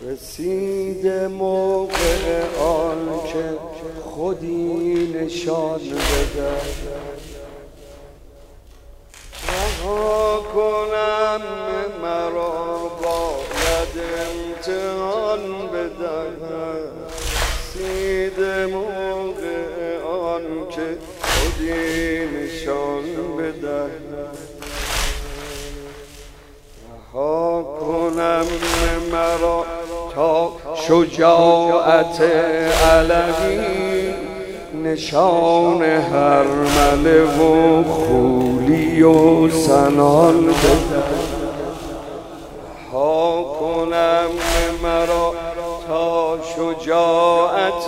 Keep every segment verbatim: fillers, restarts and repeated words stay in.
رسید موقع آن که خودی نشان بده، رها کنم مرا باید امتحان بدهم. رسید موقع آن که خودی نشان بدهم، رها کنم مرا تا شجاعت علوی نشان هرمله و خولی و سنان بدهم. رها کنم مرا تا شجاعت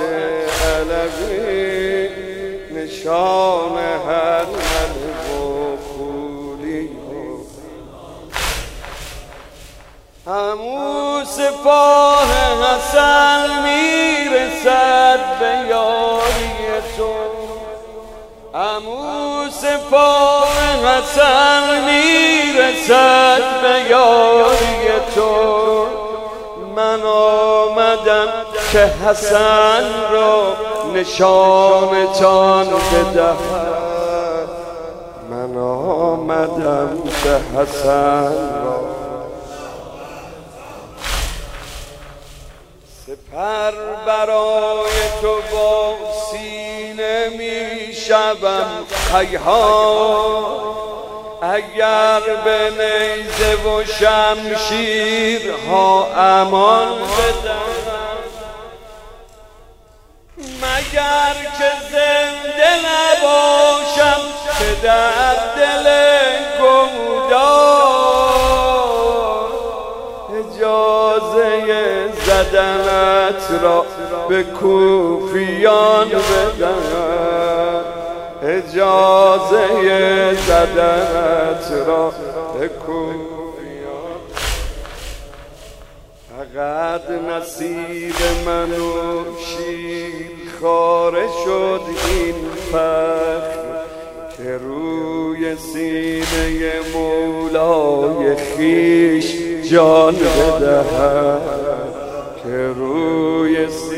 علوی نشان هرمله و خولی و همون سپاه حسن میرسد به یاری تو، همون سپاه حسن میرسد به یاری تو. من آمدم که حسن را نشانتان بدهم، من آمدم که حسن را سپر برای تو با سینه می شوم خیام، اگر به نیزه و شمشیرها امان بدهم. مگر که زنده نباشم که در دل گمدار اجازه زدنت را به کوفیان بدهم، اجازه زدنت را به کوفیان. فقط نصیب من و شیر خاره شد این فخر که روی سینه مولای خیش جان بدهم، که روی